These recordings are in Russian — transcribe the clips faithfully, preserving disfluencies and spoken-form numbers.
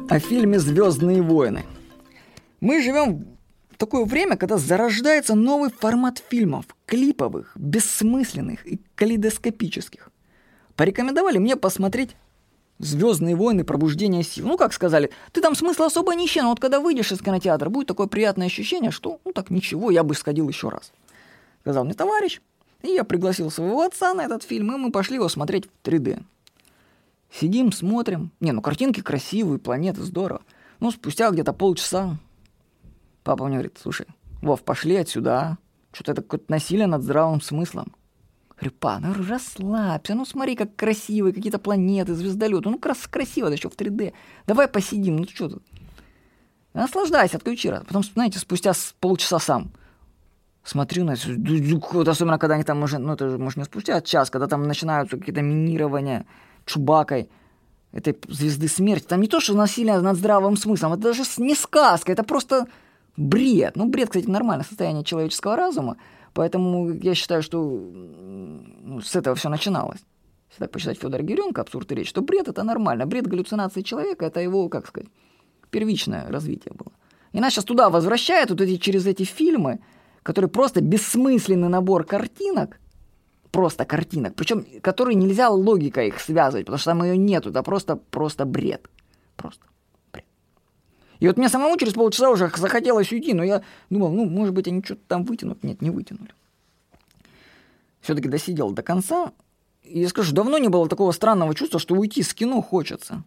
О фильме «Звездные войны». Мы живем в такое время, когда зарождается новый формат фильмов, клиповых, бессмысленных и калейдоскопических. Порекомендовали мне посмотреть «Звездные войны. Пробуждение сил». Ну, как сказали, ты там смысла особо не ищи, но вот когда выйдешь из кинотеатра, будет такое приятное ощущение, что, ну так ничего, я бы сходил еще раз. Сказал мне товарищ, и я пригласил своего отца на этот фильм, и мы пошли его смотреть в три дэ. Сидим, смотрим. Не, ну картинки красивые, планеты, здорово. Ну, спустя где-то полчаса папа мне говорит: слушай, Вов, пошли отсюда. Что-то это какое-то насилие над здравым смыслом. Говорю: па, ну расслабься, ну смотри, как красивые какие-то планеты, звездолеты. Ну крас- красиво, это еще в три дэ. Давай посидим, ну что тут. Наслаждайся, отключи раз. Потом, знаете, спустя полчаса сам смотрю на это, вот особенно когда они там уже, ну это же, может, не спустя час, когда там начинаются какие-то минирования Чубакой этой звезды смерти. Там не то, что насилие над здравым смыслом, это даже не сказка, это просто бред. Ну, бред, кстати, нормальное состояние человеческого разума, поэтому я считаю, что ну, с этого все начиналось. Если так почитать Федора Геренко «Абсурд и речь», что бред — это нормально. Бред галлюцинации человека — это его, как сказать, первичное развитие было. И нас сейчас туда возвращают вот эти, через эти фильмы, которые просто бессмысленный набор картинок, просто картинок, причем которые нельзя логикой их связывать, потому что там ее нету, это просто, просто бред. Просто бред. И вот мне самому через полчаса уже захотелось уйти, но я думал, ну, может быть, они что-то там вытянут. Нет, не вытянули. Все-таки досидел до конца. И я скажу, давно не было такого странного чувства, что уйти с кино хочется.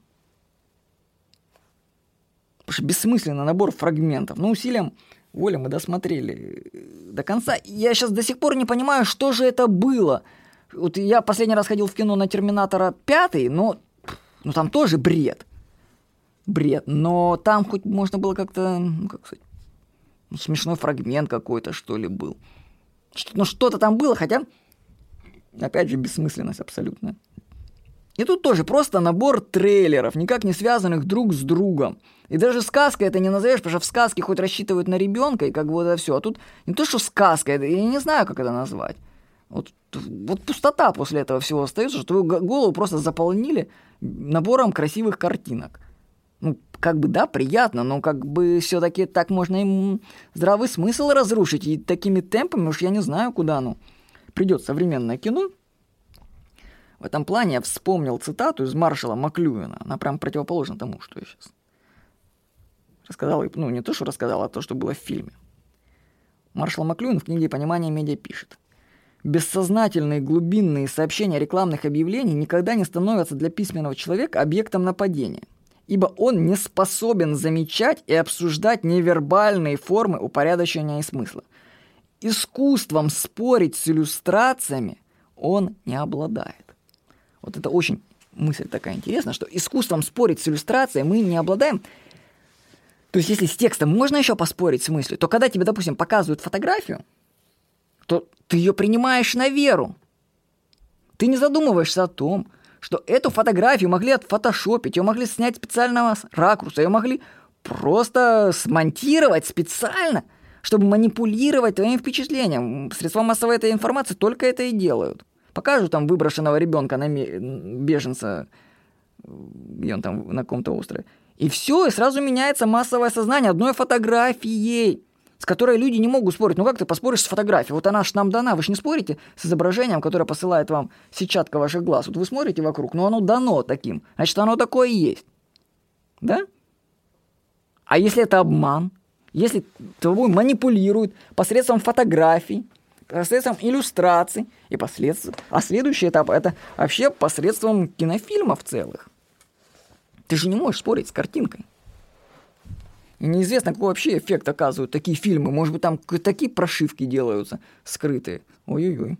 Потому что бессмысленный набор фрагментов. Но усилием воли мы досмотрели до конца. Я сейчас до сих пор не понимаю, что же это было. Вот я последний раз ходил в кино на «Терминатора пятый», но ну, там тоже бред. Бред. Но там хоть можно было как-то, ну, как сказать, ну, смешной фрагмент какой-то, что ли, был. Что, ну, что-то там было, хотя, опять же, бессмысленность абсолютная. И тут тоже просто набор трейлеров, никак не связанных друг с другом. И даже сказкой это не назовешь, потому что в сказке хоть рассчитывают на ребенка, и как бы вот это все. А тут не то, что сказка, это, я не знаю, как это назвать. Вот, вот пустота после этого всего остается, что твою голову просто заполнили набором красивых картинок. Ну, как бы, да, приятно, но как бы все-таки так можно им здравый смысл разрушить. И такими темпами уж я не знаю, куда ну придет современное кино. В этом плане я вспомнил цитату из Маршала Маклюина. Она прям противоположна тому, что я сейчас рассказал. Ну, не то, что рассказал, а то, что было в фильме. Маршал Маклюин в книге «Понимание медиа» пишет: бессознательные глубинные сообщения рекламных объявлений никогда не становятся для письменного человека объектом нападения, ибо он не способен замечать и обсуждать невербальные формы упорядочения и смысла. Искусством спорить с иллюстрациями он не обладает. Вот это очень мысль такая интересная, что искусством спорить с иллюстрацией мы не обладаем. То есть, если с текстом можно еще поспорить с мыслью, то когда тебе, допустим, показывают фотографию, то ты ее принимаешь на веру. Ты не задумываешься о том, что эту фотографию могли отфотошопить, ее могли снять специального ракурса, ее могли просто смонтировать специально, чтобы манипулировать твоим впечатлением. Средства массовой этой информации только это и делают. Покажут там выброшенного ребенка, на беженца, где он там на каком-то острове. И все, и сразу меняется массовое сознание одной фотографией, с которой люди не могут спорить. Ну как ты поспоришь с фотографией? Вот она ж нам дана, вы же не спорите с изображением, которое посылает вам сетчатка ваших глаз. Вот вы смотрите вокруг, но оно дано таким. Значит, оно такое и есть. Да? А если это обман? Если тобой манипулируют посредством фотографий, посредством иллюстраций и последствий. А следующий этап — это вообще посредством кинофильмов целых. Ты же не можешь спорить с картинкой. И неизвестно, какой вообще эффект оказывают такие фильмы. Может быть, там такие прошивки делаются скрытые. Ой-ой-ой.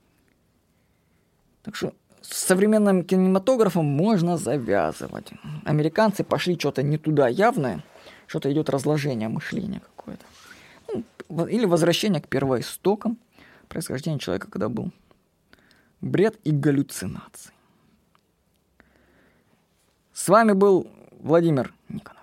Так что с современным кинематографом можно завязывать. Американцы пошли что-то не туда явное. Что-то идет разложение мышления какое-то. Ну, или возвращение к первоистокам происхождения человека, когда был бред и галлюцинации. С вами был Владимир Никонов.